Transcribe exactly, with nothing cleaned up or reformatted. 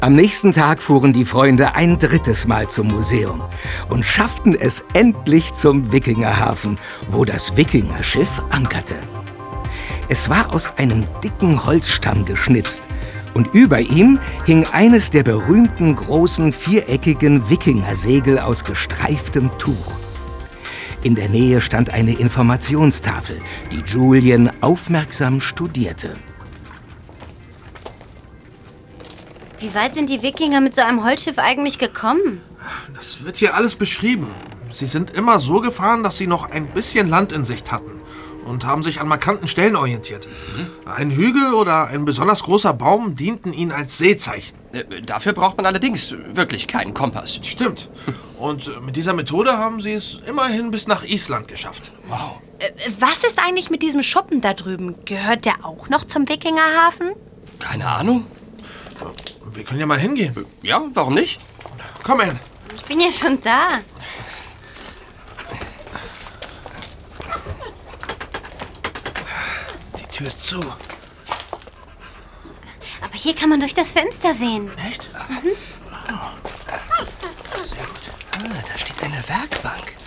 Am nächsten Tag fuhren die Freunde ein drittes Mal zum Museum und schafften es endlich zum Wikingerhafen, wo das Wikingerschiff ankerte. Es war aus einem dicken Holzstamm geschnitzt und über ihm hing eines der berühmten großen viereckigen Wikingersegel aus gestreiftem Tuch. In der Nähe stand eine Informationstafel, die Julien aufmerksam studierte. Wie weit sind die Wikinger mit so einem Holzschiff eigentlich gekommen? Das wird hier alles beschrieben. Sie sind immer so gefahren, dass sie noch ein bisschen Land in Sicht hatten und haben sich an markanten Stellen orientiert. Mhm. Ein Hügel oder ein besonders großer Baum dienten ihnen als Seezeichen. Äh, dafür braucht man allerdings wirklich keinen Kompass. Stimmt. Und mit dieser Methode haben sie es immerhin bis nach Island geschafft. Wow. Äh, was ist eigentlich mit diesem Schuppen da drüben? Gehört der auch noch zum Wikingerhafen? Keine Ahnung. Wir können ja mal hingehen. Ja, warum nicht? Komm, Anne. Ich bin ja schon da. Die Tür ist zu. Aber hier kann man durch das Fenster sehen. Echt? Mhm. Sehr gut. Ah, da steht eine Werkbank.